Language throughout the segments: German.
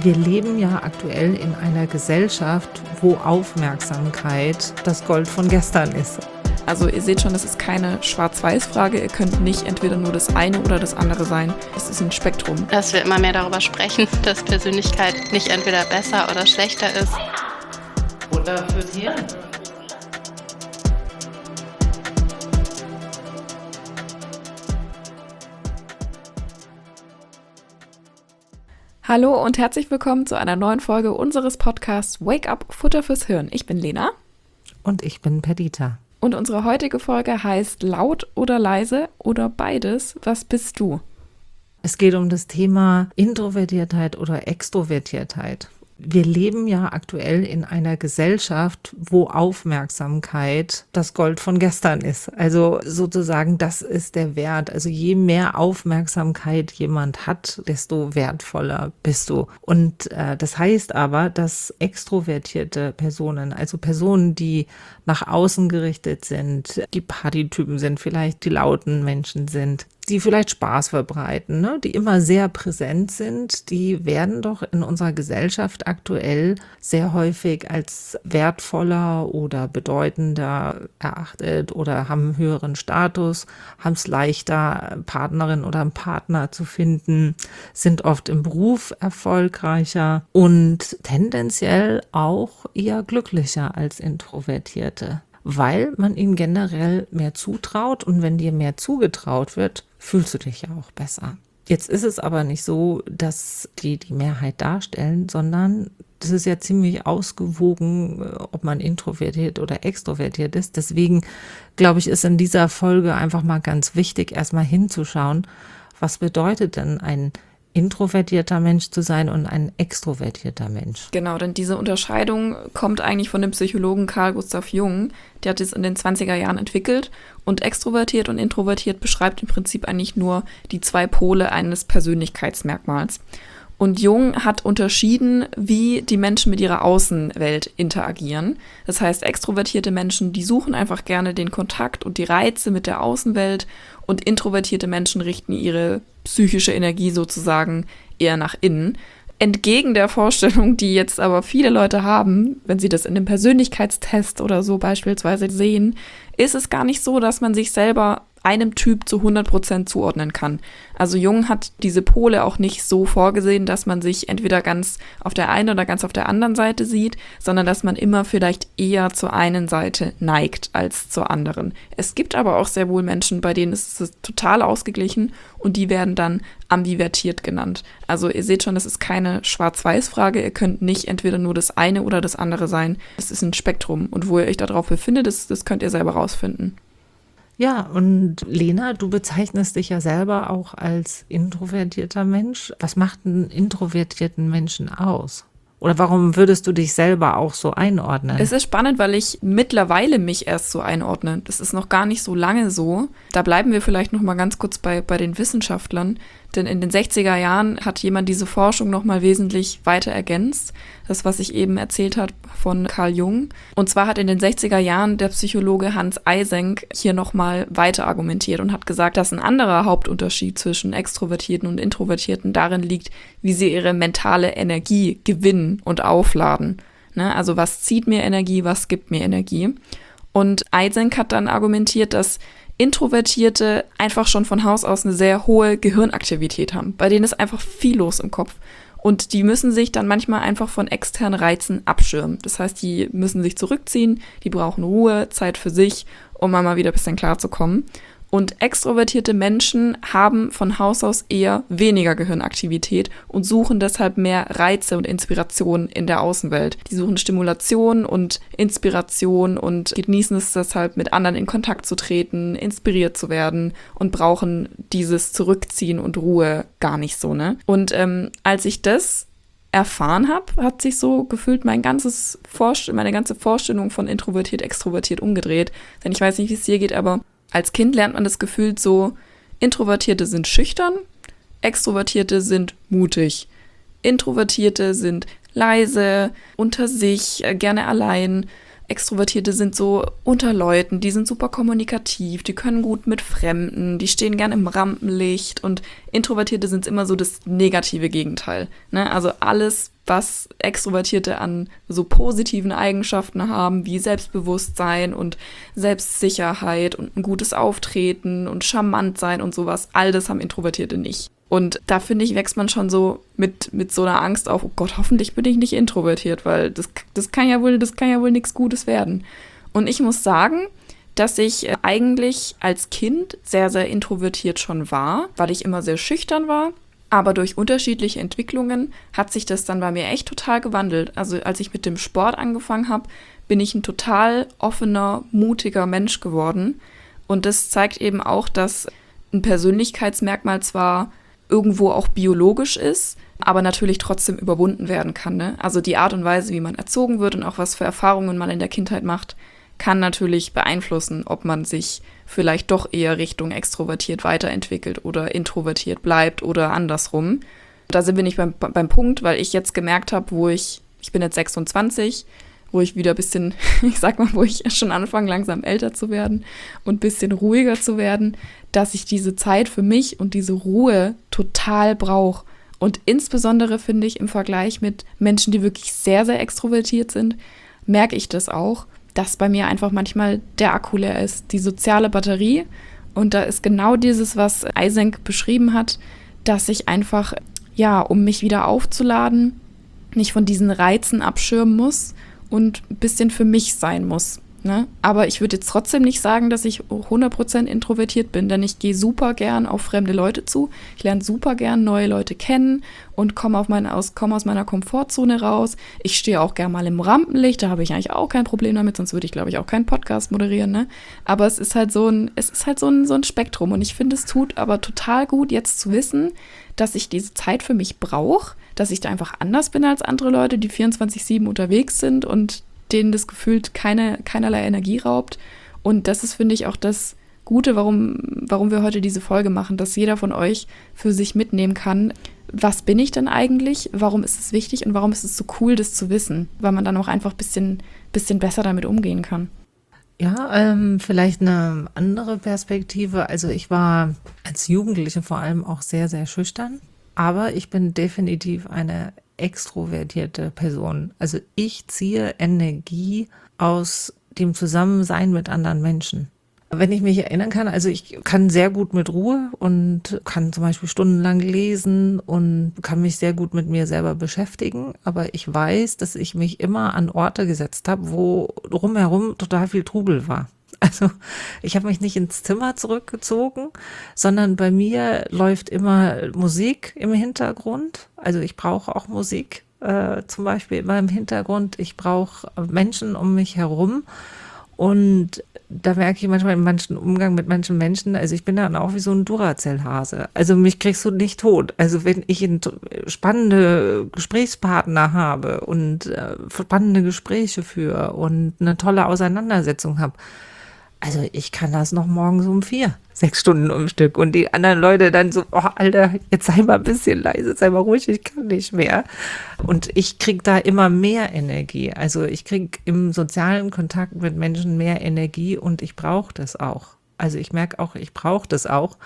Wir leben ja aktuell in einer Gesellschaft, wo Aufmerksamkeit das Gold von gestern ist. Also ihr seht schon, das ist keine Schwarz-Weiß-Frage. Ihr könnt nicht entweder nur das eine oder das andere sein. Es ist ein Spektrum. Dass wir immer mehr darüber sprechen, dass Persönlichkeit nicht entweder besser oder schlechter ist. Oder fürs Hirn. Hallo und herzlich willkommen zu einer neuen Folge unseres Podcasts Wake Up, Futter fürs Hirn. Ich bin Lena. Und ich bin Perdita. Und unsere heutige Folge heißt Laut oder leise oder beides. Was bist du? Es geht um das Thema Introvertiertheit oder Extrovertiertheit. Wir leben ja aktuell in einer Gesellschaft, wo Aufmerksamkeit das Gold von gestern ist. Also sozusagen, das ist der Wert. Also je mehr Aufmerksamkeit jemand hat, desto wertvoller bist du. Und das heißt aber, dass extrovertierte Personen, also Personen, die nach außen gerichtet sind, die Partytypen sind, vielleicht die lauten Menschen sind, die vielleicht Spaß verbreiten, ne? Die immer sehr präsent sind, die werden doch in unserer Gesellschaft aktuell sehr häufig als wertvoller oder bedeutender erachtet oder haben einen höheren Status, haben es leichter, Partnerin oder einen Partner zu finden, sind oft im Beruf erfolgreicher und tendenziell auch eher glücklicher als Introvertierte, weil man ihnen generell mehr zutraut und wenn dir mehr zugetraut wird, fühlst du dich ja auch besser. Jetzt ist es aber nicht so, dass die Mehrheit darstellen, sondern das ist ja ziemlich ausgewogen, ob man introvertiert oder extrovertiert ist. Deswegen, glaube ich, ist in dieser Folge einfach mal ganz wichtig, erstmal hinzuschauen, was bedeutet denn ein introvertierter Mensch zu sein und ein extrovertierter Mensch. Genau, denn diese Unterscheidung kommt eigentlich von dem Psychologen Carl Gustav Jung. Der hat es in den 20er Jahren entwickelt und extrovertiert und introvertiert beschreibt im Prinzip eigentlich nur die zwei Pole eines Persönlichkeitsmerkmals. Und Jung hat unterschieden, wie die Menschen mit ihrer Außenwelt interagieren. Das heißt, extrovertierte Menschen, die suchen einfach gerne den Kontakt und die Reize mit der Außenwelt und introvertierte Menschen richten ihre psychische Energie sozusagen eher nach innen. Entgegen der Vorstellung, die jetzt aber viele Leute haben, wenn sie das in einem Persönlichkeitstest oder so beispielsweise sehen, ist es gar nicht so, dass man sich selber einem Typ zu 100% zuordnen kann. Also Jung hat diese Pole auch nicht so vorgesehen, dass man sich entweder ganz auf der einen oder ganz auf der anderen Seite sieht, sondern dass man immer vielleicht eher zur einen Seite neigt als zur anderen. Es gibt aber auch sehr wohl Menschen, bei denen ist es total ausgeglichen und die werden dann ambivertiert genannt. Also ihr seht schon, das ist keine Schwarz-Weiß-Frage. Ihr könnt nicht entweder nur das eine oder das andere sein. Es ist ein Spektrum und wo ihr euch darauf befindet, das könnt ihr selber rausfinden. Ja, und Lena, du bezeichnest dich ja selber auch als introvertierter Mensch. Was macht einen introvertierten Menschen aus? Oder warum würdest du dich selber auch so einordnen? Es ist spannend, weil ich mittlerweile mich erst so einordne. Das ist noch gar nicht so lange so. Da bleiben wir vielleicht noch mal ganz kurz bei den Wissenschaftlern. Denn in den 60er Jahren hat jemand diese Forschung noch mal wesentlich weiter ergänzt. Das, was ich eben erzählt habe von Carl Jung. Und zwar hat in den 60er Jahren der Psychologe Hans Eysenck hier noch mal weiter argumentiert und hat gesagt, dass ein anderer Hauptunterschied zwischen Extrovertierten und Introvertierten darin liegt, wie sie ihre mentale Energie gewinnen und aufladen. Ne? Also was zieht mir Energie, was gibt mir Energie? Und Eysenck hat dann argumentiert, dass Introvertierte einfach schon von Haus aus eine sehr hohe Gehirnaktivität haben. Bei denen ist einfach viel los im Kopf. Und die müssen sich dann manchmal einfach von externen Reizen abschirmen. Das heißt, die müssen sich zurückziehen, die brauchen Ruhe, Zeit für sich, um mal wieder ein bisschen klarzukommen. Und extrovertierte Menschen haben von Haus aus eher weniger Gehirnaktivität und suchen deshalb mehr Reize und Inspiration in der Außenwelt. Die suchen Stimulation und Inspiration und genießen es deshalb, mit anderen in Kontakt zu treten, inspiriert zu werden und brauchen dieses Zurückziehen und Ruhe gar nicht so, ne? Und als ich das erfahren habe, hat sich so gefühlt meine ganze Vorstellung von introvertiert, extrovertiert umgedreht. Denn ich weiß nicht, wie es dir geht, aber als Kind lernt man das Gefühl so, Introvertierte sind schüchtern, Extrovertierte sind mutig. Introvertierte sind leise, unter sich, gerne allein. Extrovertierte sind so unter Leuten, die sind super kommunikativ, die können gut mit Fremden, die stehen gern im Rampenlicht und Introvertierte sind immer so das negative Gegenteil. Ne? Also alles, was Extrovertierte an so positiven Eigenschaften haben, wie Selbstbewusstsein und Selbstsicherheit und ein gutes Auftreten und charmant sein und sowas, all das haben Introvertierte nicht. Und da, finde ich, wächst man schon so mit so einer Angst auf, oh Gott, hoffentlich bin ich nicht introvertiert, weil das kann ja wohl nichts Gutes werden. Und ich muss sagen, dass ich eigentlich als Kind sehr, sehr introvertiert schon war, weil ich immer sehr schüchtern war. Aber durch unterschiedliche Entwicklungen hat sich das dann bei mir echt total gewandelt. Also als ich mit dem Sport angefangen habe, bin ich ein total offener, mutiger Mensch geworden. Und das zeigt eben auch, dass ein Persönlichkeitsmerkmal zwar irgendwo auch biologisch ist, aber natürlich trotzdem überwunden werden kann. Ne? Also die Art und Weise, wie man erzogen wird und auch was für Erfahrungen man in der Kindheit macht, kann natürlich beeinflussen, ob man sich vielleicht doch eher Richtung extrovertiert weiterentwickelt oder introvertiert bleibt oder andersrum. Da sind wir nicht beim Punkt, weil ich jetzt gemerkt habe, ich bin jetzt 26, wo ich wieder ein bisschen, wo ich schon anfange, langsam älter zu werden und ein bisschen ruhiger zu werden, dass ich diese Zeit für mich und diese Ruhe total brauche. Und insbesondere finde ich im Vergleich mit Menschen, die wirklich sehr, sehr extrovertiert sind, merke ich das auch, dass bei mir einfach manchmal der Akku leer ist, die soziale Batterie. Und da ist genau dieses, was Eysenck beschrieben hat, dass ich einfach, um mich wieder aufzuladen, nicht von diesen Reizen abschirmen muss und ein bisschen für mich sein muss. Ne? Aber ich würde jetzt trotzdem nicht sagen, dass ich 100% introvertiert bin, denn ich gehe super gern auf fremde Leute zu. Ich lerne super gern neue Leute kennen und komme aus meiner Komfortzone raus. Ich stehe auch gern mal im Rampenlicht, da habe ich eigentlich auch kein Problem damit, sonst würde ich, glaube ich, auch keinen Podcast moderieren. Ne? Aber es ist halt so ein Spektrum und ich finde, es tut aber total gut, jetzt zu wissen, dass ich diese Zeit für mich brauche, dass ich da einfach anders bin als andere Leute, die 24/7 unterwegs sind und denen das gefühlt keinerlei Energie raubt. Und das ist, finde ich, auch das Gute, warum wir heute diese Folge machen, dass jeder von euch für sich mitnehmen kann, was bin ich denn eigentlich, warum ist es wichtig und warum ist es so cool, das zu wissen, weil man dann auch einfach ein bisschen besser damit umgehen kann. Ja, vielleicht eine andere Perspektive. Also ich war als Jugendliche vor allem auch sehr, sehr schüchtern, aber ich bin definitiv eine extrovertierte Person. Also ich ziehe Energie aus dem Zusammensein mit anderen Menschen. Wenn ich mich erinnern kann, also ich kann sehr gut mit Ruhe und kann zum Beispiel stundenlang lesen und kann mich sehr gut mit mir selber beschäftigen. Aber ich weiß, dass ich mich immer an Orte gesetzt habe, wo drumherum total viel Trubel war. Also ich habe mich nicht ins Zimmer zurückgezogen, sondern bei mir läuft immer Musik im Hintergrund. Also ich brauche auch Musik zum Beispiel immer im Hintergrund. Ich brauche Menschen um mich herum. Und da merke ich manchmal in manchen Umgang mit manchen Menschen, also ich bin dann auch wie so ein Duracell-Hase. Also mich kriegst du nicht tot. Also wenn ich spannende Gesprächspartner habe und spannende Gespräche führe und eine tolle Auseinandersetzung habe, also ich kann das noch morgens um 4, 6 Stunden am Stück. Und die anderen Leute dann so, oh Alter, jetzt sei mal ein bisschen leise, sei mal ruhig, ich kann nicht mehr. Und ich kriege da immer mehr Energie. Also ich kriege im sozialen Kontakt mit Menschen mehr Energie und ich brauche das auch. Also ich merke auch, ich brauche das auch.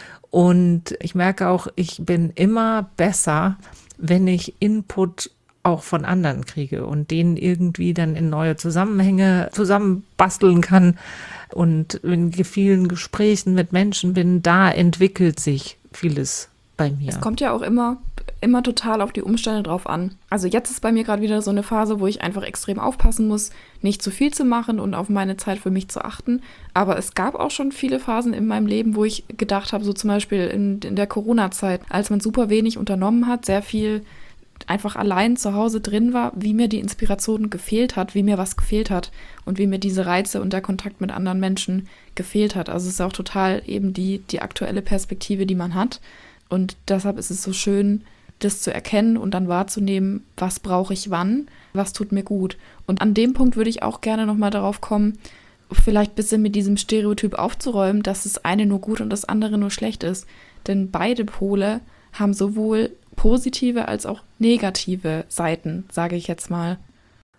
Und ich merke auch, ich bin immer besser, wenn ich Input auch von anderen kriege und denen irgendwie dann in neue Zusammenhänge zusammenbasteln kann. Und in vielen Gesprächen mit Menschen bin, da entwickelt sich vieles bei mir. Es kommt ja auch immer total auf die Umstände drauf an. Also jetzt ist bei mir gerade wieder so eine Phase, wo ich einfach extrem aufpassen muss, nicht zu viel zu machen und auf meine Zeit für mich zu achten. Aber es gab auch schon viele Phasen in meinem Leben, wo ich gedacht habe, so zum Beispiel in der Corona-Zeit, als man super wenig unternommen hat, sehr viel einfach allein zu Hause drin war, wie mir die Inspiration gefehlt hat, wie mir was gefehlt hat und wie mir diese Reize und der Kontakt mit anderen Menschen gefehlt hat. Also es ist auch total eben die aktuelle Perspektive, die man hat. Und deshalb ist es so schön, das zu erkennen und dann wahrzunehmen, was brauche ich wann, was tut mir gut. Und an dem Punkt würde ich auch gerne nochmal darauf kommen, vielleicht ein bisschen mit diesem Stereotyp aufzuräumen, dass das eine nur gut und das andere nur schlecht ist. Denn beide Pole haben sowohl positive als auch negative Seiten, sage ich jetzt mal.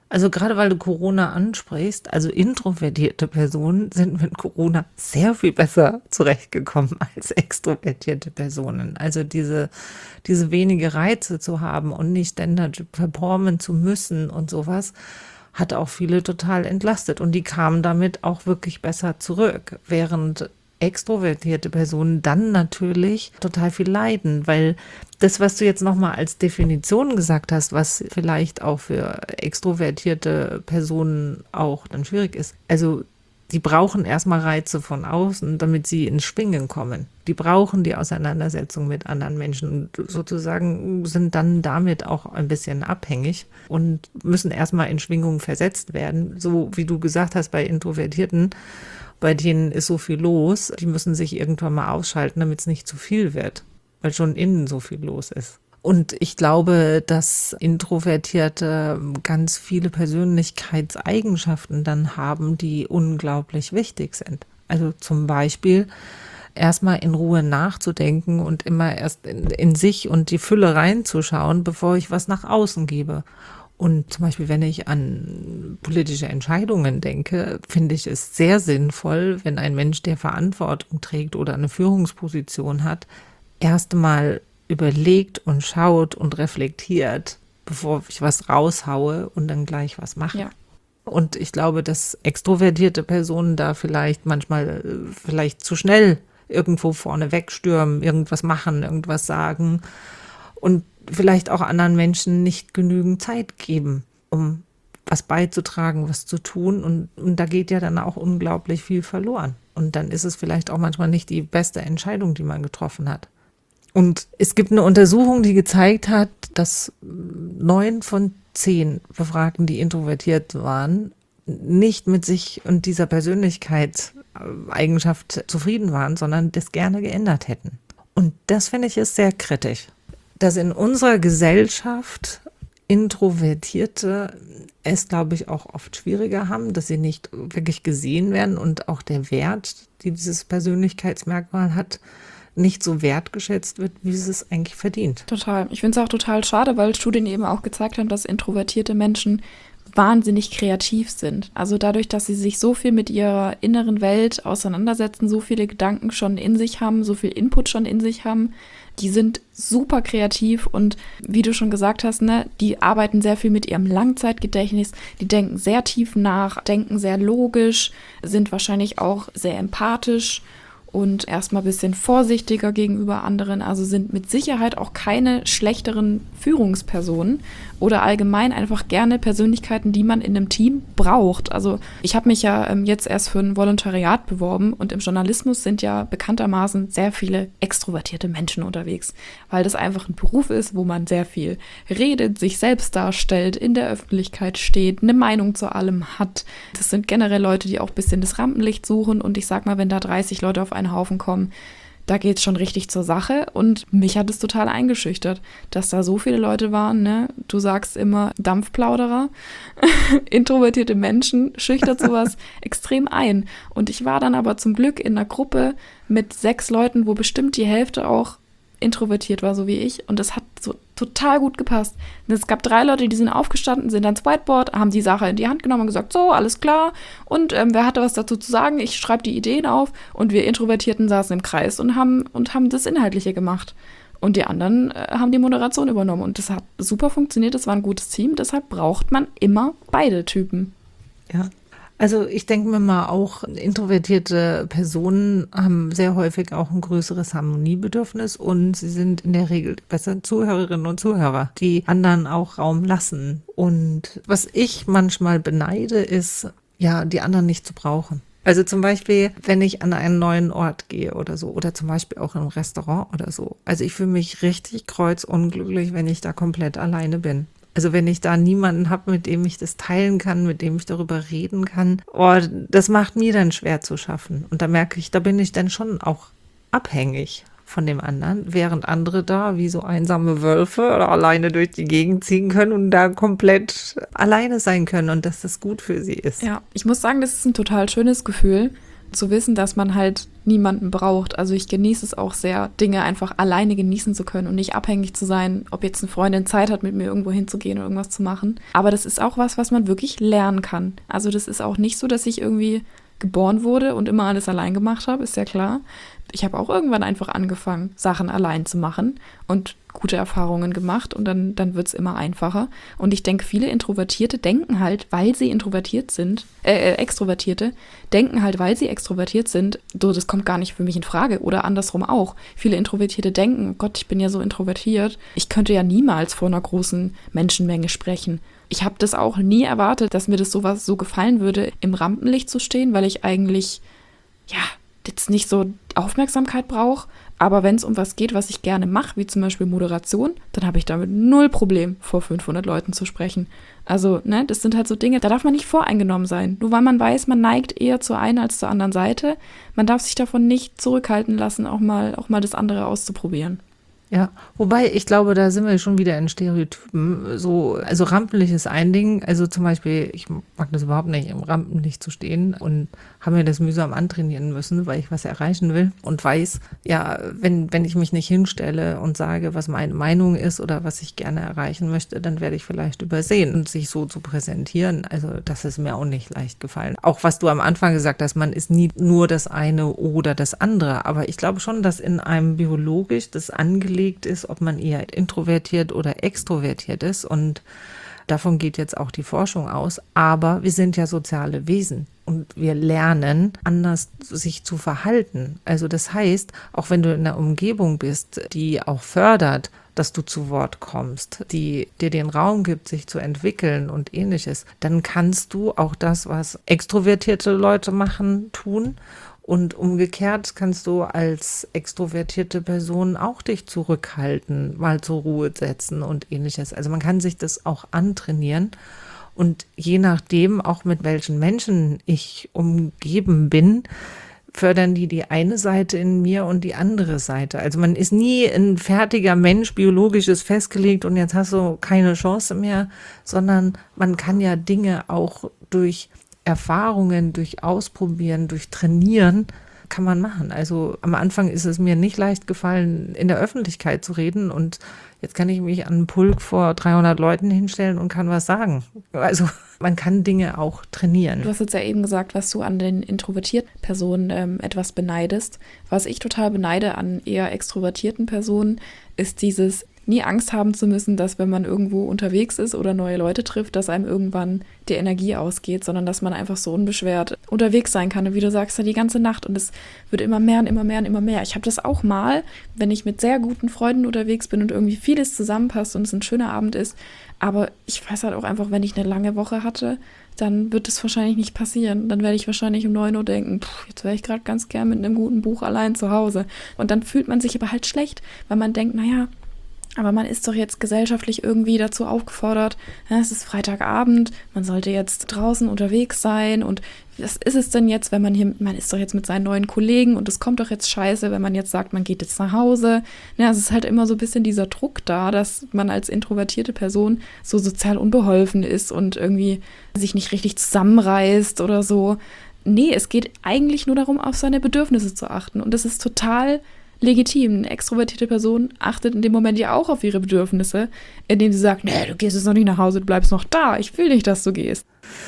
Also gerade weil du Corona ansprichst, also introvertierte Personen sind mit Corona sehr viel besser zurechtgekommen als extrovertierte Personen. Also diese wenige Reize zu haben und nicht ständig performen zu müssen und sowas, hat auch viele total entlastet. Und die kamen damit auch wirklich besser zurück, während extrovertierte Personen dann natürlich total viel leiden, weil das, was du jetzt nochmal als Definition gesagt hast, was vielleicht auch für extrovertierte Personen auch dann schwierig ist. Also die brauchen erstmal Reize von außen, damit sie ins Schwingen kommen. Die brauchen die Auseinandersetzung mit anderen Menschen und sozusagen sind dann damit auch ein bisschen abhängig und müssen erstmal in Schwingung versetzt werden. So wie du gesagt hast, bei Introvertierten, bei denen ist so viel los, die müssen sich irgendwann mal ausschalten, damit es nicht zu viel wird, weil schon innen so viel los ist. Und ich glaube, dass Introvertierte ganz viele Persönlichkeitseigenschaften dann haben, die unglaublich wichtig sind. Also zum Beispiel erstmal in Ruhe nachzudenken und immer erst in sich und die Fülle reinzuschauen, bevor ich was nach außen gebe. Und zum Beispiel, wenn ich an politische Entscheidungen denke, finde ich es sehr sinnvoll, wenn ein Mensch, der Verantwortung trägt oder eine Führungsposition hat, erst mal überlegt und schaut und reflektiert, bevor ich was raushaue und dann gleich was mache. Ja. Und ich glaube, dass extrovertierte Personen da vielleicht manchmal zu schnell irgendwo vorne wegstürmen, irgendwas machen, irgendwas sagen und vielleicht auch anderen Menschen nicht genügend Zeit geben, um was beizutragen, was zu tun. Und da geht ja dann auch unglaublich viel verloren. Und dann ist es vielleicht auch manchmal nicht die beste Entscheidung, die man getroffen hat. Und es gibt eine Untersuchung, die gezeigt hat, dass 9 von 10 Befragten, die introvertiert waren, nicht mit sich und dieser Persönlichkeitseigenschaft zufrieden waren, sondern das gerne geändert hätten. Und das finde ich ist sehr kritisch. Dass in unserer Gesellschaft Introvertierte es, glaube ich, auch oft schwieriger haben, dass sie nicht wirklich gesehen werden und auch der Wert, die dieses Persönlichkeitsmerkmal hat, nicht so wertgeschätzt wird, wie es eigentlich verdient. Total. Ich finde es auch total schade, weil Studien eben auch gezeigt haben, dass introvertierte Menschen wahnsinnig kreativ sind. Also dadurch, dass sie sich so viel mit ihrer inneren Welt auseinandersetzen, so viele Gedanken schon in sich haben, so viel Input schon in sich haben, die sind super kreativ und wie du schon gesagt hast, ne, die arbeiten sehr viel mit ihrem Langzeitgedächtnis, die denken sehr tief nach, denken sehr logisch, sind wahrscheinlich auch sehr empathisch und erstmal ein bisschen vorsichtiger gegenüber anderen, also sind mit Sicherheit auch keine schlechteren Führungspersonen oder allgemein einfach gerne Persönlichkeiten, die man in einem Team braucht. Also ich habe mich ja jetzt erst für ein Volontariat beworben und im Journalismus sind ja bekanntermaßen sehr viele extrovertierte Menschen unterwegs, weil das einfach ein Beruf ist, wo man sehr viel redet, sich selbst darstellt, in der Öffentlichkeit steht, eine Meinung zu allem hat. Das sind generell Leute, die auch ein bisschen das Rampenlicht suchen und ich sag mal, wenn da 30 Leute auf einen Haufen kommen, da geht's schon richtig zur Sache und mich hat es total eingeschüchtert, dass da so viele Leute waren, ne? Du sagst immer Dampfplauderer, introvertierte Menschen, schüchtert sowas extrem ein. Und ich war dann aber zum Glück in einer Gruppe mit 6 Leuten, wo bestimmt die Hälfte auch introvertiert war, so wie ich. Und das hat so total gut gepasst. Und es gab 3 Leute, die sind aufgestanden, sind ans Whiteboard, haben die Sache in die Hand genommen und gesagt, so, alles klar. Und wer hatte was dazu zu sagen? Ich schreibe die Ideen auf. Und wir Introvertierten saßen im Kreis und haben das Inhaltliche gemacht. Und die anderen haben die Moderation übernommen. Und das hat super funktioniert. Das war ein gutes Team. Deshalb braucht man immer beide Typen. Ja. Also ich denke mir mal auch, introvertierte Personen haben sehr häufig auch ein größeres Harmoniebedürfnis und sie sind in der Regel besser Zuhörerinnen und Zuhörer, die anderen auch Raum lassen. Und was ich manchmal beneide, ist, ja, die anderen nicht zu brauchen. Also zum Beispiel, wenn ich an einen neuen Ort gehe oder so, oder zum Beispiel auch im Restaurant oder so. Also ich fühle mich richtig kreuzunglücklich, wenn ich da komplett alleine bin. Also wenn ich da niemanden habe, mit dem ich das teilen kann, mit dem ich darüber reden kann, das macht mir dann schwer zu schaffen. Und da merke ich, da bin ich dann schon auch abhängig von dem anderen, während andere da wie so einsame Wölfe oder alleine durch die Gegend ziehen können und da komplett alleine sein können und dass das gut für sie ist. Ja, ich muss sagen, das ist ein total schönes Gefühl, zu wissen, dass man halt niemanden braucht. Also ich genieße es auch sehr, Dinge einfach alleine genießen zu können und nicht abhängig zu sein, ob jetzt eine Freundin Zeit hat, mit mir irgendwo hinzugehen oder irgendwas zu machen. Aber das ist auch was man wirklich lernen kann. Also das ist auch nicht so, dass ich irgendwie geboren wurde und immer alles allein gemacht habe, ist ja klar. Ich habe auch irgendwann einfach angefangen, Sachen allein zu machen und gute Erfahrungen gemacht und dann wird es immer einfacher. Und ich denke, viele Introvertierte denken halt, weil sie Extrovertierte denken halt, weil sie extrovertiert sind, so, das kommt gar nicht für mich in Frage. Oder andersrum auch. Viele Introvertierte denken, Gott, ich bin ja so introvertiert, ich könnte ja niemals vor einer großen Menschenmenge sprechen. Ich habe das auch nie erwartet, dass mir das sowas so gefallen würde, im Rampenlicht zu stehen, weil ich eigentlich, jetzt nicht so Aufmerksamkeit brauche. Aber wenn es um was geht, was ich gerne mache, wie zum Beispiel Moderation, dann habe ich damit 0 Problem, vor 500 Leuten zu sprechen. Also, das sind halt so Dinge, da darf man nicht voreingenommen sein. Nur weil man weiß, man neigt eher zur einen als zur anderen Seite. Man darf sich davon nicht zurückhalten lassen, auch mal das andere auszuprobieren. Ja, wobei ich glaube, da sind wir schon wieder in Stereotypen. So, also Rampenlicht ist ein Ding. Also zum Beispiel, ich mag das überhaupt nicht, im Rampenlicht zu stehen und habe mir das mühsam antrainieren müssen, weil ich was erreichen will und weiß, ja, wenn ich mich nicht hinstelle und sage, was meine Meinung ist oder was ich gerne erreichen möchte, dann werde ich vielleicht übersehen. Und sich so zu präsentieren, also das ist mir auch nicht leicht gefallen. Auch was du am Anfang gesagt hast, man ist nie nur das eine oder das andere. Aber ich glaube schon, dass in einem biologisch das angelegt ist, ob man eher introvertiert oder extrovertiert ist. Und davon geht jetzt auch die Forschung aus. Aber wir sind ja soziale Wesen und wir lernen, anders sich zu verhalten. Also das heißt, auch wenn du in einer Umgebung bist, die auch fördert, dass du zu Wort kommst, die dir den Raum gibt, sich zu entwickeln und Ähnliches, dann kannst du auch das, was extrovertierte Leute machen, tun. Und umgekehrt kannst du als extrovertierte Person auch dich zurückhalten, mal zur Ruhe setzen und Ähnliches. Also man kann sich das auch antrainieren. Und je nachdem, auch mit welchen Menschen ich umgeben bin, fördern die eine Seite in mir und die andere Seite. Also man ist nie ein fertiger Mensch, biologisches festgelegt und jetzt hast du keine Chance mehr, sondern man kann ja Dinge auch durch Erfahrungen, durch Ausprobieren, durch Trainieren kann man machen. Also am Anfang ist es mir nicht leicht gefallen, in der Öffentlichkeit zu reden und jetzt kann ich mich an einen Pulk vor 300 Leuten hinstellen und kann was sagen. Also man kann Dinge auch trainieren. Du hast jetzt ja eben gesagt, was du an den introvertierten Personen etwas beneidest. Was ich total beneide an eher extrovertierten Personen, ist dieses nie Angst haben zu müssen, dass wenn man irgendwo unterwegs ist oder neue Leute trifft, dass einem irgendwann die Energie ausgeht, sondern dass man einfach so unbeschwert unterwegs sein kann. Und wie du sagst, ja, die ganze Nacht und es wird immer mehr und immer mehr und immer mehr. Ich habe das auch mal, wenn ich mit sehr guten Freunden unterwegs bin und irgendwie vieles zusammenpasst und es ein schöner Abend ist. Aber ich weiß halt auch einfach, wenn ich eine lange Woche hatte, dann wird es wahrscheinlich nicht passieren. Dann werde ich wahrscheinlich um 9 Uhr denken, jetzt wäre ich gerade ganz gern mit einem guten Buch allein zu Hause. Und dann fühlt man sich aber halt schlecht, weil man denkt, naja, aber man ist doch jetzt gesellschaftlich irgendwie dazu aufgefordert, es ist Freitagabend, man sollte jetzt draußen unterwegs sein und was ist es denn jetzt, wenn man ist doch jetzt mit seinen neuen Kollegen und es kommt doch jetzt scheiße, wenn man jetzt sagt, man geht jetzt nach Hause. Ja, es ist halt immer so ein bisschen dieser Druck da, dass man als introvertierte Person so sozial unbeholfen ist und irgendwie sich nicht richtig zusammenreißt oder so. Nee, es geht eigentlich nur darum, auf seine Bedürfnisse zu achten und das ist total legitim. Eine extrovertierte Person achtet in dem Moment ja auch auf ihre Bedürfnisse, indem sie sagt, nee, du gehst jetzt noch nicht nach Hause, du bleibst noch da, ich will nicht, dass du gehst.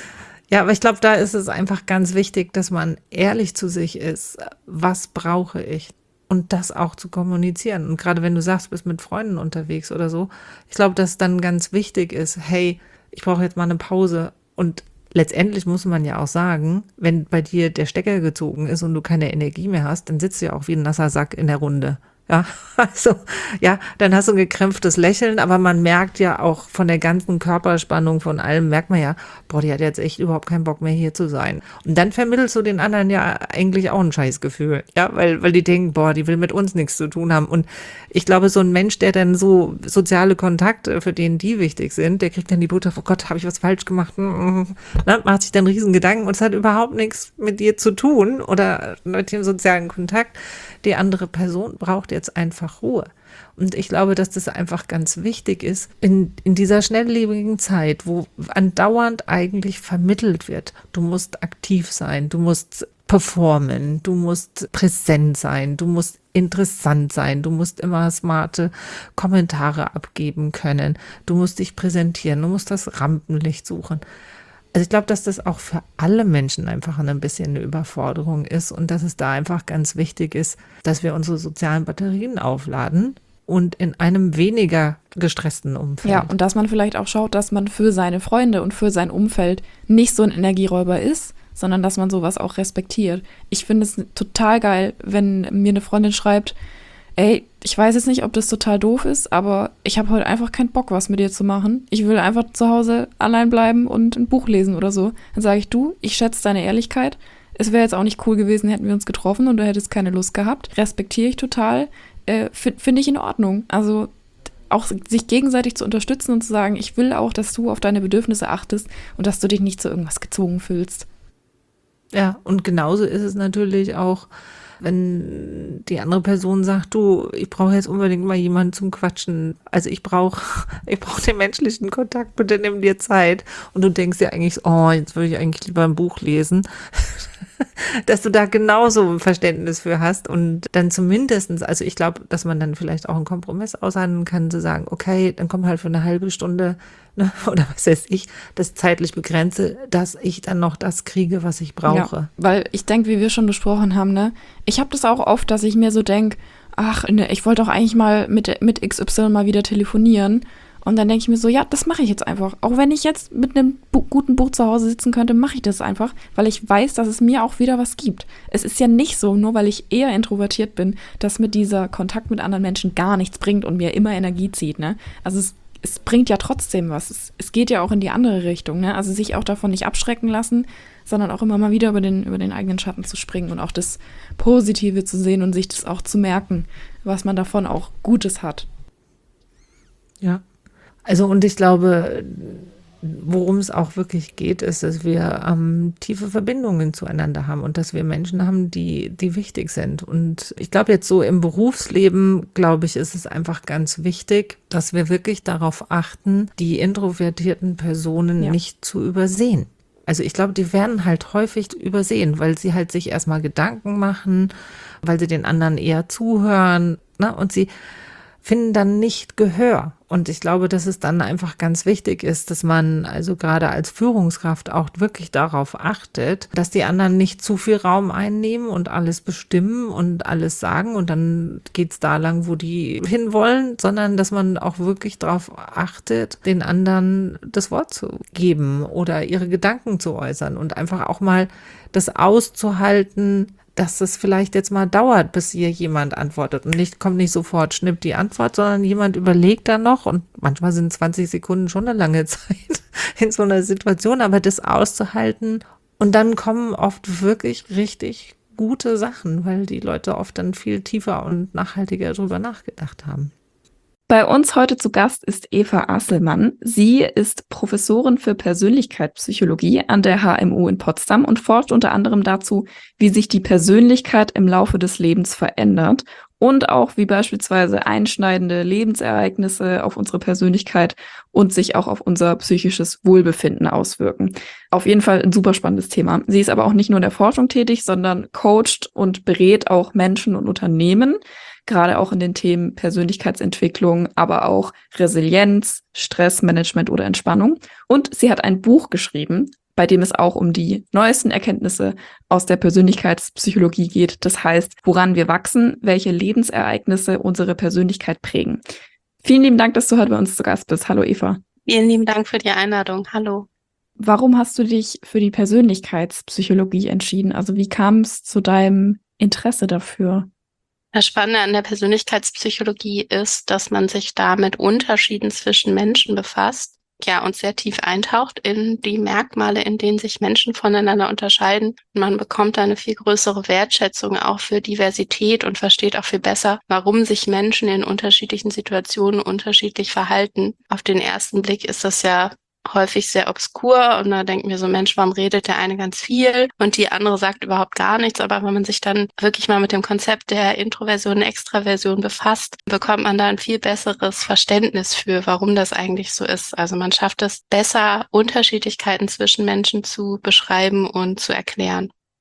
Ja, aber ich glaube, da ist es einfach ganz wichtig, dass man ehrlich zu sich ist. Was brauche ich? Und das auch zu kommunizieren. Und gerade wenn du sagst, du bist mit Freunden unterwegs oder so, ich glaube, dass dann ganz wichtig ist, hey, ich brauche jetzt mal eine Pause. Und letztendlich muss man ja auch sagen, wenn bei dir der Stecker gezogen ist und du keine Energie mehr hast, dann sitzt du ja auch wie ein nasser Sack in der Runde. Ja, also, ja, dann hast du ein gekrämpftes Lächeln, aber man merkt ja auch von der ganzen Körperspannung, von allem, merkt man ja, boah, die hat jetzt echt überhaupt keinen Bock mehr hier zu sein. Und dann vermittelst du den anderen ja eigentlich auch ein Scheißgefühl, ja, weil die denken, boah, die will mit uns nichts zu tun haben. Und ich glaube, so ein Mensch, der dann so soziale Kontakte, für den die wichtig sind, der kriegt dann die Botschaft, oh Gott, habe ich was falsch gemacht? Macht sich dann riesen Gedanken und es hat überhaupt nichts mit dir zu tun oder mit dem sozialen Kontakt. Die andere Person braucht jetzt einfach Ruhe. Und ich glaube, dass das einfach ganz wichtig ist in dieser schnelllebigen Zeit, wo andauernd eigentlich vermittelt wird, du musst aktiv sein, du musst performen, du musst präsent sein, du musst interessant sein, du musst immer smarte Kommentare abgeben können, du musst dich präsentieren, du musst das Rampenlicht suchen. Also ich glaube, dass das auch für alle Menschen einfach ein bisschen eine Überforderung ist und dass es da einfach ganz wichtig ist, dass wir unsere sozialen Batterien aufladen und in einem weniger gestressten Umfeld. Ja, und dass man vielleicht auch schaut, dass man für seine Freunde und für sein Umfeld nicht so ein Energieräuber ist, sondern dass man sowas auch respektiert. Ich finde es total geil, wenn mir eine Freundin schreibt, ey, ich weiß jetzt nicht, ob das total doof ist, aber ich habe heute einfach keinen Bock, was mit dir zu machen. Ich will einfach zu Hause allein bleiben und ein Buch lesen oder so. Dann sage ich, du, ich schätze deine Ehrlichkeit. Es wäre jetzt auch nicht cool gewesen, hätten wir uns getroffen und du hättest keine Lust gehabt. Respektiere ich total. Finde ich in Ordnung. Also auch sich gegenseitig zu unterstützen und zu sagen, ich will auch, dass du auf deine Bedürfnisse achtest und dass du dich nicht zu irgendwas gezwungen fühlst. Ja, und genauso ist es natürlich auch, wenn die andere Person sagt, du, ich brauche jetzt unbedingt mal jemanden zum Quatschen. Also ich brauche den menschlichen Kontakt, bitte nimm dir Zeit. Und du denkst dir eigentlich, oh, jetzt würde ich eigentlich lieber ein Buch lesen. Dass du da genauso ein Verständnis für hast und dann zumindestens, also ich glaube, dass man dann vielleicht auch einen Kompromiss aushandeln kann, zu sagen, okay, dann komm halt für eine halbe Stunde, ne, oder was weiß ich, das zeitlich begrenze, dass ich dann noch das kriege, was ich brauche. Ja, weil ich denke, wie wir schon besprochen haben, ne, ich habe das auch oft, dass ich mir so denke, ach, ne, ich wollte doch eigentlich mal mit XY mal wieder telefonieren. Und dann denke ich mir so, ja, das mache ich jetzt einfach. Auch wenn ich jetzt mit einem guten Buch zu Hause sitzen könnte, mache ich das einfach, weil ich weiß, dass es mir auch wieder was gibt. Es ist ja nicht so, nur weil ich eher introvertiert bin, dass mir dieser Kontakt mit anderen Menschen gar nichts bringt und mir immer Energie zieht, ne? Also es bringt ja trotzdem was. Es geht ja auch in die andere Richtung, ne? Also sich auch davon nicht abschrecken lassen, sondern auch immer mal wieder über den eigenen Schatten zu springen und auch das Positive zu sehen und sich das auch zu merken, was man davon auch Gutes hat. Ja. Also und ich glaube, worum es auch wirklich geht, ist, dass wir tiefe Verbindungen zueinander haben und dass wir Menschen haben, die wichtig sind. Und ich glaube jetzt so im Berufsleben, glaube ich, ist es einfach ganz wichtig, dass wir wirklich darauf achten, die introvertierten Personen nicht zu übersehen. Also ich glaube, die werden halt häufig übersehen, weil sie halt sich erstmal Gedanken machen, weil sie den anderen eher zuhören, ne? Und sie finden dann nicht Gehör. Und ich glaube, dass es dann einfach ganz wichtig ist, dass man also gerade als Führungskraft auch wirklich darauf achtet, dass die anderen nicht zu viel Raum einnehmen und alles bestimmen und alles sagen und dann geht's da lang, wo die hinwollen, sondern dass man auch wirklich darauf achtet, den anderen das Wort zu geben oder ihre Gedanken zu äußern und einfach auch mal das auszuhalten, dass es vielleicht jetzt mal dauert, bis hier jemand antwortet und kommt nicht sofort, schnippt die Antwort, sondern jemand überlegt dann noch und manchmal sind 20 Sekunden schon eine lange Zeit in so einer Situation, aber das auszuhalten und dann kommen oft wirklich richtig gute Sachen, weil die Leute oft dann viel tiefer und nachhaltiger drüber nachgedacht haben. Bei uns heute zu Gast ist Eva Asselmann. Sie ist Professorin für Persönlichkeitspsychologie an der HMU in Potsdam und forscht unter anderem dazu, wie sich die Persönlichkeit im Laufe des Lebens verändert und auch wie beispielsweise einschneidende Lebensereignisse auf unsere Persönlichkeit und sich auch auf unser psychisches Wohlbefinden auswirken. Auf jeden Fall ein super spannendes Thema. Sie ist aber auch nicht nur in der Forschung tätig, sondern coacht und berät auch Menschen und Unternehmen, gerade auch in den Themen Persönlichkeitsentwicklung, aber auch Resilienz, Stressmanagement oder Entspannung. Und sie hat ein Buch geschrieben, bei dem es auch um die neuesten Erkenntnisse aus der Persönlichkeitspsychologie geht. Das heißt, woran wir wachsen, welche Lebensereignisse unsere Persönlichkeit prägen. Vielen lieben Dank, dass du heute bei uns zu Gast bist. Hallo Eva. Vielen lieben Dank für die Einladung. Hallo. Warum hast du dich für die Persönlichkeitspsychologie entschieden? Also wie kam es zu deinem Interesse dafür? Das Spannende an der Persönlichkeitspsychologie ist, dass man sich da mit Unterschieden zwischen Menschen befasst, ja, und sehr tief eintaucht in die Merkmale, in denen sich Menschen voneinander unterscheiden. Man bekommt da eine viel größere Wertschätzung auch für Diversität und versteht auch viel besser, warum sich Menschen in unterschiedlichen Situationen unterschiedlich verhalten. Auf den ersten Blick ist das ja häufig sehr obskur und da denken wir so, Mensch, warum redet der eine ganz viel und die andere sagt überhaupt gar nichts, aber wenn man sich dann wirklich mal mit dem Konzept der Introversion und Extraversion befasst, bekommt man da ein viel besseres Verständnis für, warum das eigentlich so ist. Also man schafft es besser, Unterschiedlichkeiten zwischen Menschen zu beschreiben und zu erklären.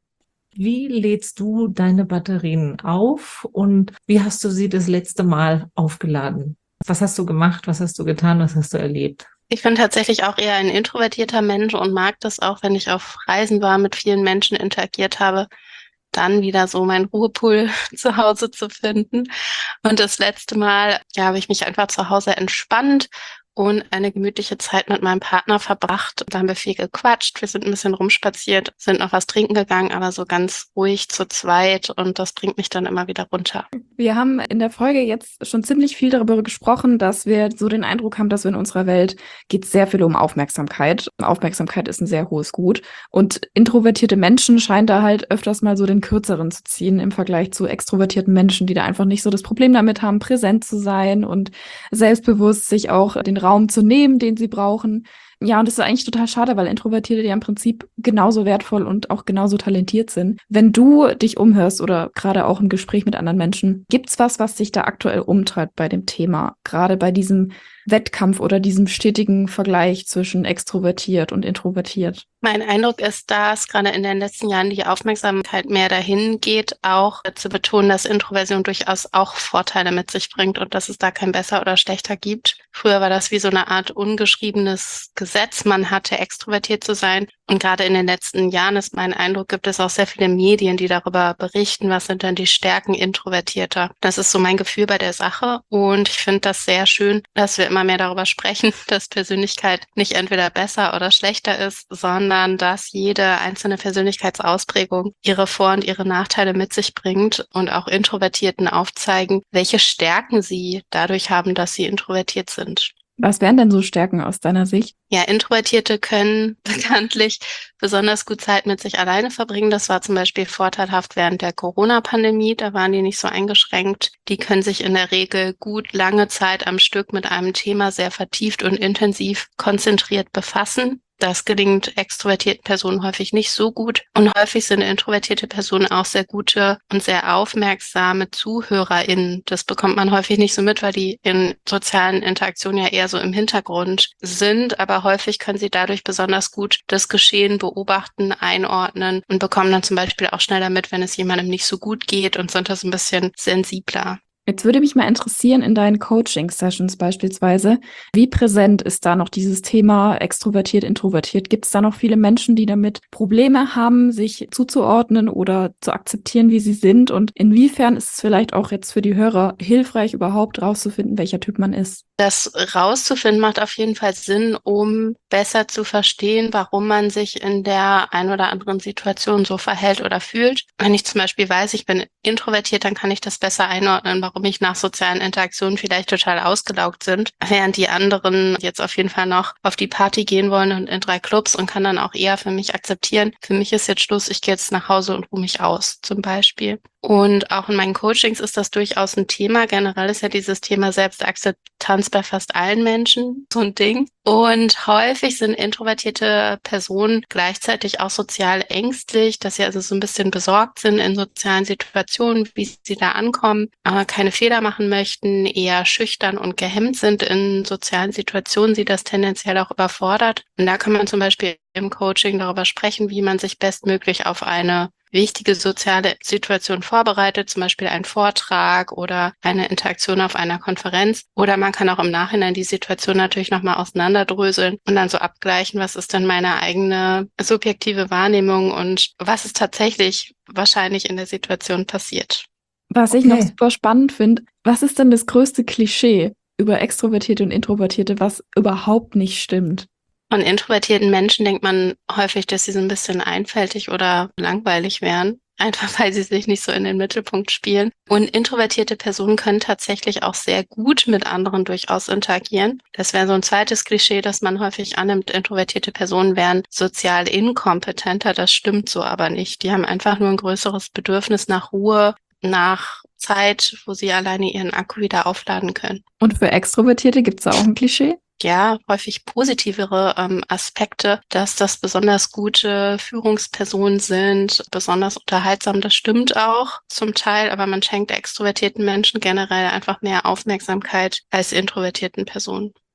Wie lädst du deine Batterien auf und wie hast du sie das letzte Mal aufgeladen? Was hast du gemacht? Was hast du getan? Was hast du erlebt? Ich bin tatsächlich auch eher ein introvertierter Mensch und mag das auch, wenn ich auf Reisen war, mit vielen Menschen interagiert habe, dann wieder so meinen Ruhepool zu Hause zu finden. Und das letzte Mal, ja, habe ich mich einfach zu Hause entspannt und eine gemütliche Zeit mit meinem Partner verbracht. Da haben wir viel gequatscht, wir sind ein bisschen rumspaziert, sind noch was trinken gegangen, aber so ganz ruhig zu zweit und das bringt mich dann immer wieder runter. Wir haben in der Folge jetzt schon ziemlich viel darüber gesprochen, dass wir so den Eindruck haben, dass in unserer Welt geht es sehr viel um Aufmerksamkeit. Aufmerksamkeit ist ein sehr hohes Gut. Und introvertierte Menschen scheinen da halt öfters mal so den Kürzeren zu ziehen im Vergleich zu extrovertierten Menschen, die da einfach nicht so das Problem damit haben, präsent zu sein und selbstbewusst sich auch den Raum zu nehmen, den sie brauchen. Ja, und das ist eigentlich total schade, weil Introvertierte ja im Prinzip genauso wertvoll und auch genauso talentiert sind. Wenn du dich umhörst oder gerade auch im Gespräch mit anderen Menschen, gibt's was dich da aktuell umtreibt bei dem Thema? Gerade bei diesem Wettkampf oder diesem stetigen Vergleich zwischen extrovertiert und introvertiert? Mein Eindruck ist, dass gerade in den letzten Jahren die Aufmerksamkeit mehr dahin geht, auch zu betonen, dass Introversion durchaus auch Vorteile mit sich bringt und dass es da kein besser oder schlechter gibt. Früher war das wie so eine Art ungeschriebenes Gesetz. Man hatte extrovertiert zu sein. Und gerade in den letzten Jahren ist mein Eindruck, gibt es auch sehr viele Medien, die darüber berichten, was sind denn die Stärken Introvertierter. Das ist so mein Gefühl bei der Sache. Und ich finde das sehr schön, dass wir immer mehr darüber sprechen, dass Persönlichkeit nicht entweder besser oder schlechter ist, sondern dass jede einzelne Persönlichkeitsausprägung ihre Vor- und ihre Nachteile mit sich bringt und auch Introvertierten aufzeigen, welche Stärken sie dadurch haben, dass sie introvertiert sind. Was wären denn so Stärken aus deiner Sicht? Ja, Introvertierte können bekanntlich besonders gut Zeit mit sich alleine verbringen. Das war zum Beispiel vorteilhaft während der Corona-Pandemie. Da waren die nicht so eingeschränkt. Die können sich in der Regel gut lange Zeit am Stück mit einem Thema sehr vertieft und intensiv konzentriert befassen. Das gelingt extrovertierten Personen häufig nicht so gut. Und häufig sind introvertierte Personen auch sehr gute und sehr aufmerksame ZuhörerInnen. Das bekommt man häufig nicht so mit, weil die in sozialen Interaktionen ja eher so im Hintergrund sind. Aber häufig können sie dadurch besonders gut das Geschehen beobachten, einordnen und bekommen dann zum Beispiel auch schneller mit, wenn es jemandem nicht so gut geht und sind das ein bisschen sensibler. Jetzt würde mich mal interessieren, in deinen Coaching-Sessions beispielsweise, wie präsent ist da noch dieses Thema extrovertiert, introvertiert? Gibt es da noch viele Menschen, die damit Probleme haben, sich zuzuordnen oder zu akzeptieren, wie sie sind? Und inwiefern ist es vielleicht auch jetzt für die Hörer hilfreich, überhaupt rauszufinden, welcher Typ man ist? Das rauszufinden macht auf jeden Fall Sinn, um besser zu verstehen, warum man sich in der ein oder anderen Situation so verhält oder fühlt. Wenn ich zum Beispiel weiß, ich bin introvertiert, dann kann ich das besser einordnen, warum ich nach sozialen Interaktionen vielleicht total ausgelaugt sind, während die anderen jetzt auf jeden Fall noch auf die Party gehen wollen und in 3 Clubs und kann dann auch eher für mich akzeptieren, für mich ist jetzt Schluss, ich gehe jetzt nach Hause und ruhe mich aus, zum Beispiel. Und auch in meinen Coachings ist das durchaus ein Thema. Generell ist ja dieses Thema Selbstakzeptanz bei fast allen Menschen so ein Ding. Und häufig sind introvertierte Personen gleichzeitig auch sozial ängstlich, dass sie also so ein bisschen besorgt sind in sozialen Situationen, wie sie da ankommen, keine Fehler machen möchten, eher schüchtern und gehemmt sind in sozialen Situationen, sie das tendenziell auch überfordert. Und da kann man zum Beispiel im Coaching darüber sprechen, wie man sich bestmöglich auf eine wichtige soziale Situation vorbereitet, zum Beispiel einen Vortrag oder eine Interaktion auf einer Konferenz. Oder man kann auch im Nachhinein die Situation natürlich nochmal auseinanderdröseln und dann so abgleichen, was ist denn meine eigene subjektive Wahrnehmung und was ist tatsächlich wahrscheinlich in der Situation passiert. Was ich noch super spannend finde, was ist denn das größte Klischee über Extrovertierte und Introvertierte, was überhaupt nicht stimmt? Von introvertierten Menschen denkt man häufig, dass sie so ein bisschen einfältig oder langweilig wären, einfach weil sie sich nicht so in den Mittelpunkt spielen. Und introvertierte Personen können tatsächlich auch sehr gut mit anderen durchaus interagieren. Das wäre so ein zweites Klischee, das man häufig annimmt. Introvertierte Personen wären sozial inkompetenter. Das stimmt so aber nicht. Die haben einfach nur ein größeres Bedürfnis nach Ruhe, nach Zeit, wo sie alleine ihren Akku wieder aufladen können. Und für Extrovertierte gibt es da auch ein Klischee? Ja, häufig positivere Aspekte, dass das besonders gute Führungspersonen sind, besonders unterhaltsam. Das stimmt auch zum Teil, aber man schenkt extrovertierten Menschen generell einfach mehr Aufmerksamkeit als introvertierten Personen.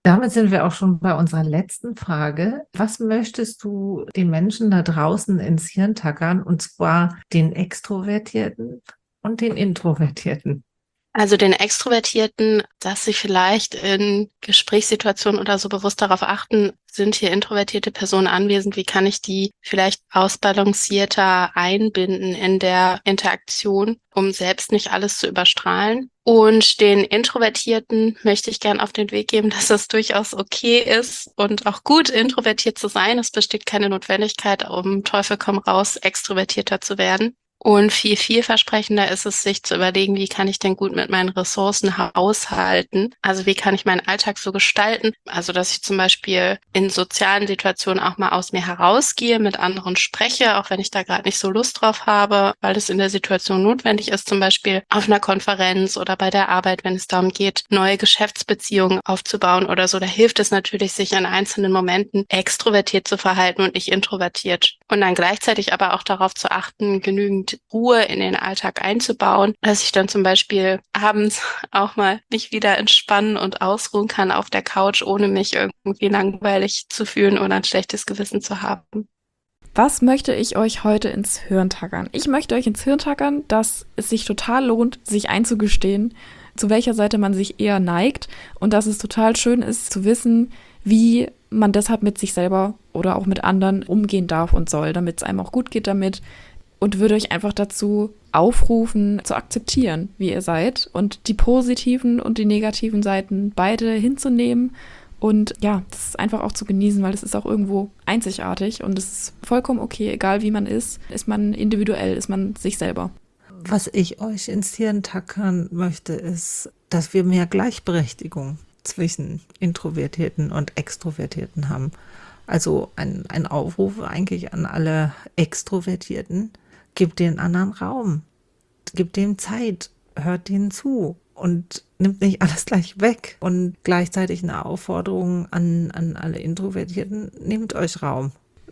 Damit sind wir auch schon bei unserer letzten Frage. Was möchtest du den Menschen da draußen ins Hirn tackern, und zwar den Extrovertierten und den Introvertierten? Also den Extrovertierten, dass sie vielleicht in Gesprächssituationen oder so bewusst darauf achten, sind hier introvertierte Personen anwesend, wie kann ich die vielleicht ausbalancierter einbinden in der Interaktion, um selbst nicht alles zu überstrahlen. Und den Introvertierten möchte ich gern auf den Weg geben, dass es durchaus okay ist und auch gut, introvertiert zu sein. Es besteht keine Notwendigkeit, um Teufel komm raus, extrovertierter zu werden. Und viel vielversprechender ist es, sich zu überlegen, wie kann ich denn gut mit meinen Ressourcen haushalten? Also wie kann ich meinen Alltag so gestalten? Also dass ich zum Beispiel in sozialen Situationen auch mal aus mir herausgehe, mit anderen spreche, auch wenn ich da gerade nicht so Lust drauf habe, weil es in der Situation notwendig ist, zum Beispiel auf einer Konferenz oder bei der Arbeit, wenn es darum geht, neue Geschäftsbeziehungen aufzubauen oder so. Da hilft es natürlich, sich in einzelnen Momenten extrovertiert zu verhalten und nicht introvertiert. Und dann gleichzeitig aber auch darauf zu achten, genügend Ruhe in den Alltag einzubauen, dass ich dann zum Beispiel abends auch mal mich wieder entspannen und ausruhen kann auf der Couch, ohne mich irgendwie langweilig zu fühlen oder ein schlechtes Gewissen zu haben. Was möchte ich euch heute ins Hirn tackern? Ich möchte euch ins Hirn tackern, dass es sich total lohnt, sich einzugestehen, zu welcher Seite man sich eher neigt, und dass es total schön ist zu wissen, wie man deshalb mit sich selber oder auch mit anderen umgehen darf und soll, damit es einem auch gut geht damit. Und würde euch einfach dazu aufrufen, zu akzeptieren, wie ihr seid und die positiven und die negativen Seiten beide hinzunehmen und ja, das ist einfach auch zu genießen, weil es ist auch irgendwo einzigartig und es ist vollkommen okay, egal wie man ist man individuell, ist man sich selber. Was ich euch ins Hirn tackern möchte, ist, dass wir mehr Gleichberechtigung zwischen Introvertierten und Extrovertierten haben. Also ein Aufruf eigentlich an alle Extrovertierten: Gebt den anderen Raum, gebt dem Zeit, hört denen zu und nimmt nicht alles gleich weg. Und gleichzeitig eine Aufforderung an alle Introvertierten: Nehmt euch Raum.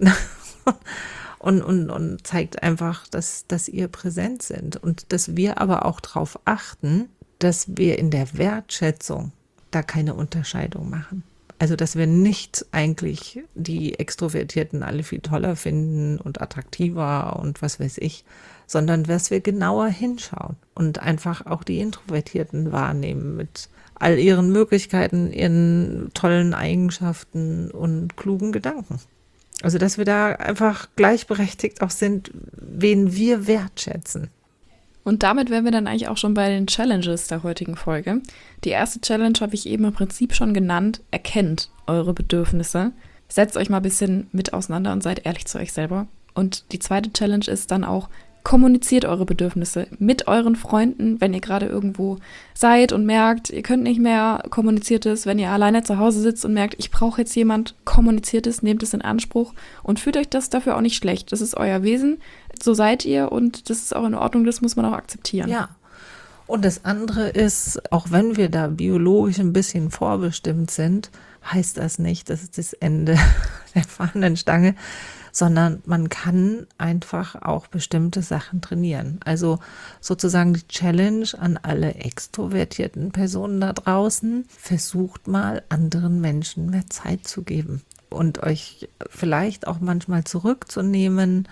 und zeigt einfach, dass ihr präsent sind und dass wir aber auch darauf achten, dass wir in der Wertschätzung da keine Unterscheidung machen. Also, dass wir nicht eigentlich die Extrovertierten alle viel toller finden und attraktiver und was weiß ich, sondern dass wir genauer hinschauen und einfach auch die Introvertierten wahrnehmen mit all ihren Möglichkeiten, ihren tollen Eigenschaften und klugen Gedanken. Also, dass wir da einfach gleichberechtigt auch sind, wen wir wertschätzen. Und damit wären wir dann eigentlich auch schon bei den Challenges der heutigen Folge. Die erste Challenge habe ich eben im Prinzip schon genannt: Erkennt eure Bedürfnisse. Setzt euch mal ein bisschen mit auseinander und seid ehrlich zu euch selber. Und die zweite Challenge ist dann auch: Kommuniziert eure Bedürfnisse mit euren Freunden, wenn ihr gerade irgendwo seid und merkt, ihr könnt nicht mehr, kommuniziert es. Wenn ihr alleine zu Hause sitzt und merkt, ich brauche jetzt jemand, kommuniziert es, nehmt es in Anspruch und fühlt euch das dafür auch nicht schlecht. Das ist euer Wesen, so seid ihr und das ist auch in Ordnung, das muss man auch akzeptieren. Ja, und das andere ist, auch wenn wir da biologisch ein bisschen vorbestimmt sind, heißt das nicht, das ist das Ende der Fahnenstange, sondern man kann einfach auch bestimmte Sachen trainieren. Also sozusagen die Challenge an alle extrovertierten Personen da draußen: Versucht mal, anderen Menschen mehr Zeit zu geben und euch vielleicht auch manchmal zurückzunehmen,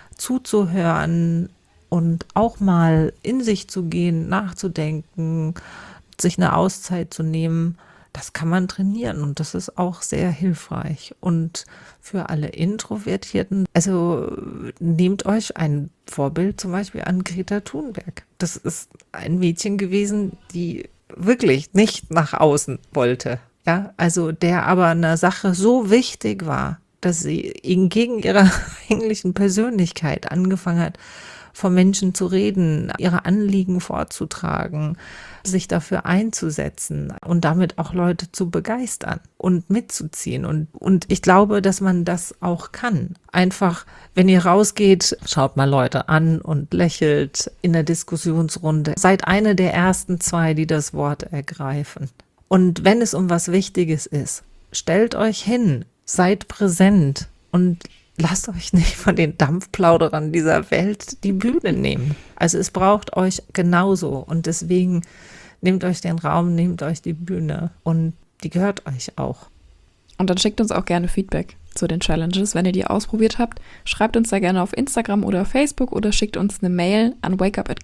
zuzuhören und auch mal in sich zu gehen, nachzudenken, sich eine Auszeit zu nehmen. Das kann man trainieren und das ist auch sehr hilfreich. Und für alle Introvertierten, also nehmt euch ein Vorbild zum Beispiel an Greta Thunberg. Das ist ein Mädchen gewesen, die wirklich nicht nach außen wollte. Ja, also der aber eine Sache so wichtig war, dass sie gegen ihre eigentlichen Persönlichkeit angefangen hat, vor Menschen zu reden, ihre Anliegen vorzutragen, sich dafür einzusetzen und damit auch Leute zu begeistern und mitzuziehen. Und ich glaube, dass man das auch kann. Einfach, wenn ihr rausgeht, schaut mal Leute an und lächelt in der Diskussionsrunde. Seid eine der ersten 2, die das Wort ergreifen. Und wenn es um was Wichtiges ist, stellt euch hin, seid präsent und lasst euch nicht von den Dampfplauderern dieser Welt die Bühne nehmen. Also es braucht euch genauso und deswegen nehmt euch den Raum, nehmt euch die Bühne und Die gehört euch auch. Und dann schickt uns auch gerne Feedback zu den Challenges, wenn ihr die ausprobiert habt. Schreibt uns da gerne auf Instagram oder Facebook oder schickt uns eine Mail an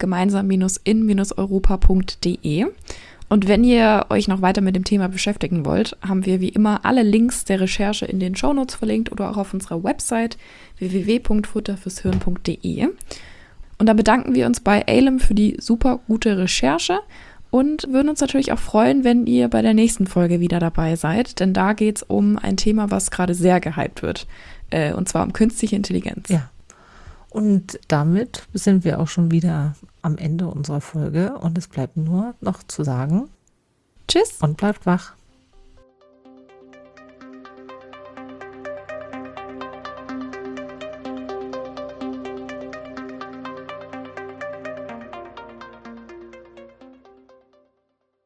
wakeup@gemeinsam-in-europa.de. Und wenn ihr euch noch weiter mit dem Thema beschäftigen wollt, haben wir wie immer alle Links der Recherche in den Shownotes verlinkt oder auch auf unserer Website www.futterfürshirn.de. Und dann bedanken wir uns bei Alem für die super gute Recherche und würden uns natürlich auch freuen, wenn ihr bei der nächsten Folge wieder dabei seid, denn da geht es um ein Thema, was gerade sehr gehypt wird, und zwar um künstliche Intelligenz. Ja. Und damit sind wir auch schon wieder am Ende unserer Folge und es bleibt nur noch zu sagen, Tschüss und bleibt wach.